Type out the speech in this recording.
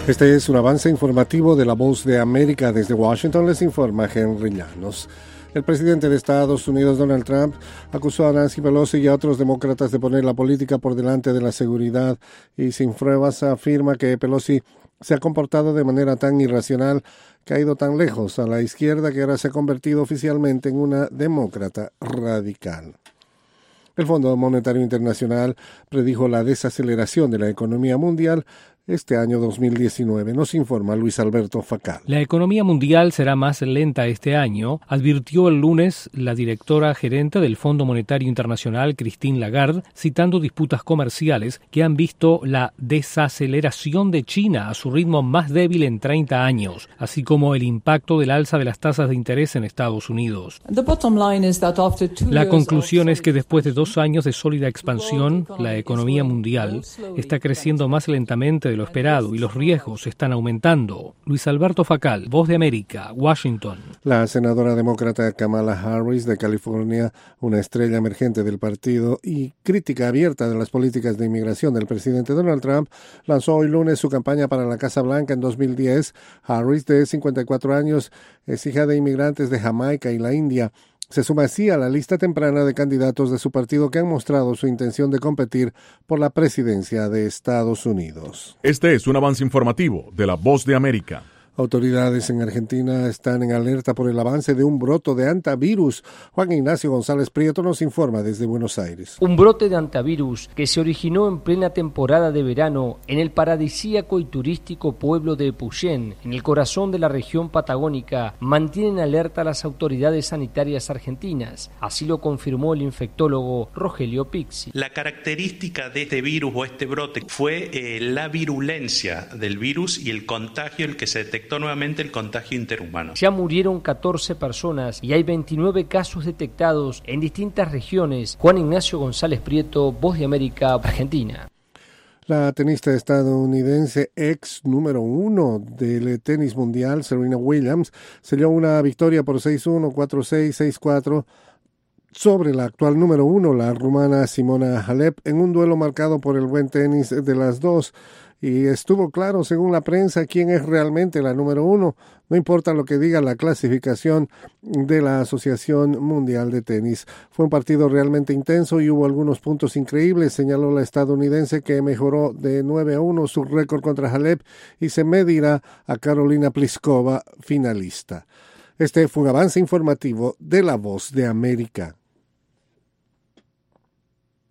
Este es un avance informativo de La Voz de América. Desde Washington les informa Henry Llanos. El presidente de Estados Unidos, Donald Trump, acusó a Nancy Pelosi y a otros demócratas de poner la política por delante de la seguridad y sin pruebas afirma que Pelosi se ha comportado de manera tan irracional que ha ido tan lejos a la izquierda que ahora se ha convertido oficialmente en una demócrata radical. El Fondo Monetario Internacional predijo la desaceleración de la economía mundial este año 2019, nos informa Luis Alberto Facal. La economía mundial será más lenta este año, advirtió el lunes la directora gerente del Fondo Monetario Internacional, Christine Lagarde, citando disputas comerciales que han visto la desaceleración de China a su ritmo más débil en 30 años, así como el impacto del alza de las tasas de interés en Estados Unidos. La conclusión es que después de 2 años de sólida expansión, la economía mundial está creciendo más lentamente de lo esperado y los riesgos están aumentando. Luis Alberto Facal, Voz de América, Washington. La senadora demócrata Kamala Harris de California, una estrella emergente del partido y crítica abierta de las políticas de inmigración del presidente Donald Trump, lanzó hoy lunes su campaña para la Casa Blanca en 2010. Harris, de 54 años, es hija de inmigrantes de Jamaica y la India. Se suma así a la lista temprana de candidatos de su partido que han mostrado su intención de competir por la presidencia de Estados Unidos. Este es un avance informativo de La Voz de América. Autoridades en Argentina están en alerta por el avance de un brote de hantavirus. Juan Ignacio González Prieto nos informa desde Buenos Aires. Un brote de hantavirus que se originó en plena temporada de verano en el paradisíaco y turístico pueblo de Epuyén, en el corazón de la región patagónica, mantiene en alerta a las autoridades sanitarias argentinas. Así lo confirmó el infectólogo Rogelio Pixi. La característica de este virus o este brote fue la virulencia del virus y el contagio, el que se detectó nuevamente el contagio interhumano. Ya murieron 14 personas y hay 29 casos detectados en distintas regiones. Juan Ignacio González Prieto, Voz de América, Argentina. La tenista estadounidense ex número 1 del tenis mundial, Serena Williams, selló una victoria por 6-1, 4-6, 6-4 sobre la actual número 1, la rumana Simona Halep, en un duelo marcado por el buen tenis de las dos. Y estuvo claro, según la prensa, quién es realmente la número 1. No importa lo que diga la clasificación de la Asociación Mundial de Tenis. Fue un partido realmente intenso y hubo algunos puntos increíbles, señaló la estadounidense, que mejoró de 9-1 su récord contra Halep y se medirá a Carolina Pliskova, finalista. Este fue un avance informativo de La Voz de América.